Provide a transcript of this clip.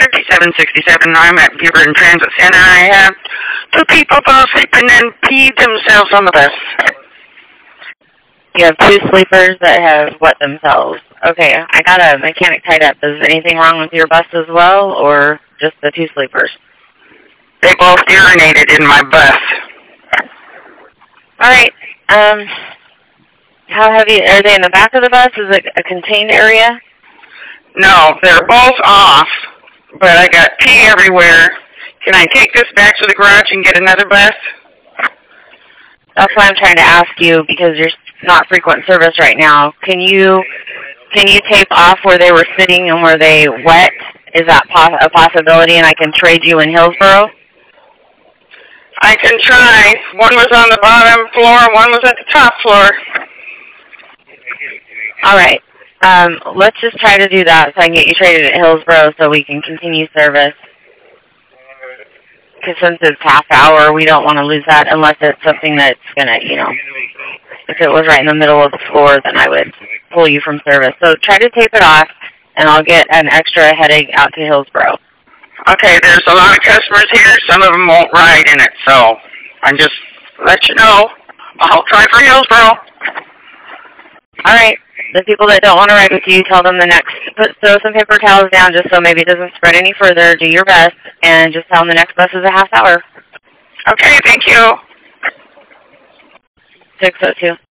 5767. I'm at Beaverton Transit Center. I have two people fall asleep and then peed themselves on the bus. You have two sleepers that have wet themselves. Okay, I got a mechanic tied up. Is anything wrong with your bus as well, or just the two sleepers? They both urinated in my bus. All right. How heavy? Are they in the back of the bus? Is it a contained area? No, they're both off, but I got pee everywhere. Can I take this back to the garage and get another bus? That's why I'm trying to ask you, because you're not frequent service right now. Can you tape off where they were sitting and were they wet? Is that a possibility, and I can trade you in Hillsboro? I can try. One was on the bottom floor, one was at the top floor. All right. Let's just try to do that so I can get you traded at Hillsboro so we can continue service. Because since it's half hour, we don't want to lose that unless it's something that's going to, if it was right in the middle of the floor, then I would pull you from service. So try to tape it off, and I'll get an extra headache out to Hillsboro. Okay, there's a lot of customers here. Some of them won't ride in it, so I just let you know. I'll try for Hillsboro. All right. The people that don't want to ride with you, tell them throw some paper towels down just so maybe it doesn't spread any further. Do your best, and just tell them the next bus is a half hour. Okay, thank you. 602.